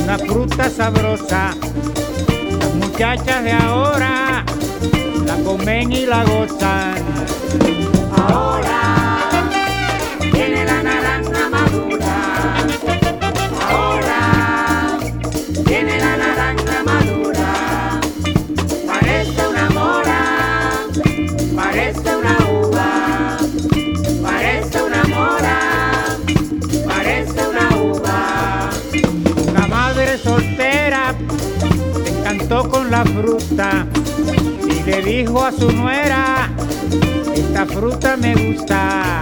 una fruta sabrosa. Las muchachas de ahora la comen y la gozan. Ahora viene la naranja madura. Ahora viene la naranja madura. Parece una mora, parece una uva. Parece una mora, parece una uva. Una madre soltera se encantó con la fruta y le dijo a su nuera: esta fruta me gusta.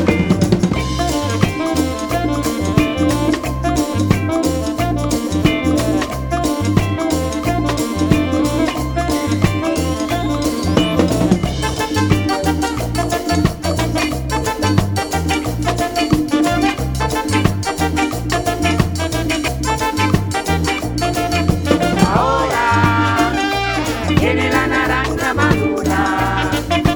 Viene la naranja madura.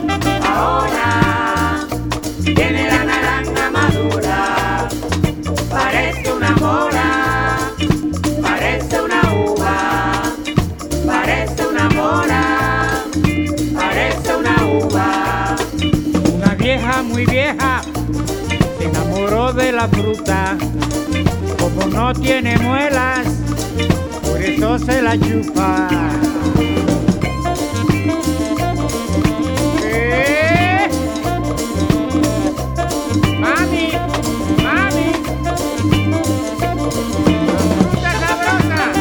Ahora viene la naranja madura. Parece una mora, parece una uva. Parece una mora, parece una uva. Una vieja muy vieja se enamoró de la fruta. Como no tiene muelas, por eso se la chupa. Mami, mami, fruta sabrosa.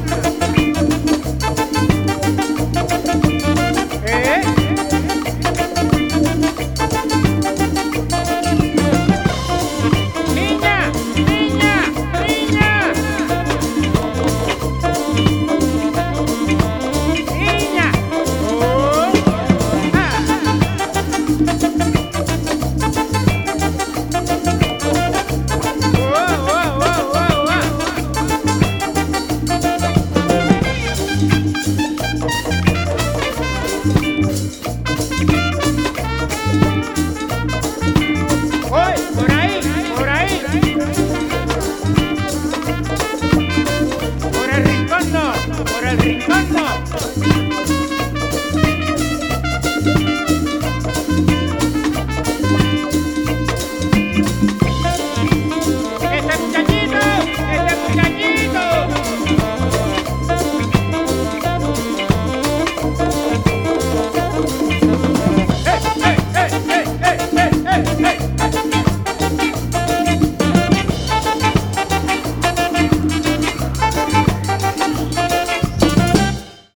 Niña, niña, niña. Niña. Oh. Por ahí, por ahí. Por el rincón no, por el rincón no.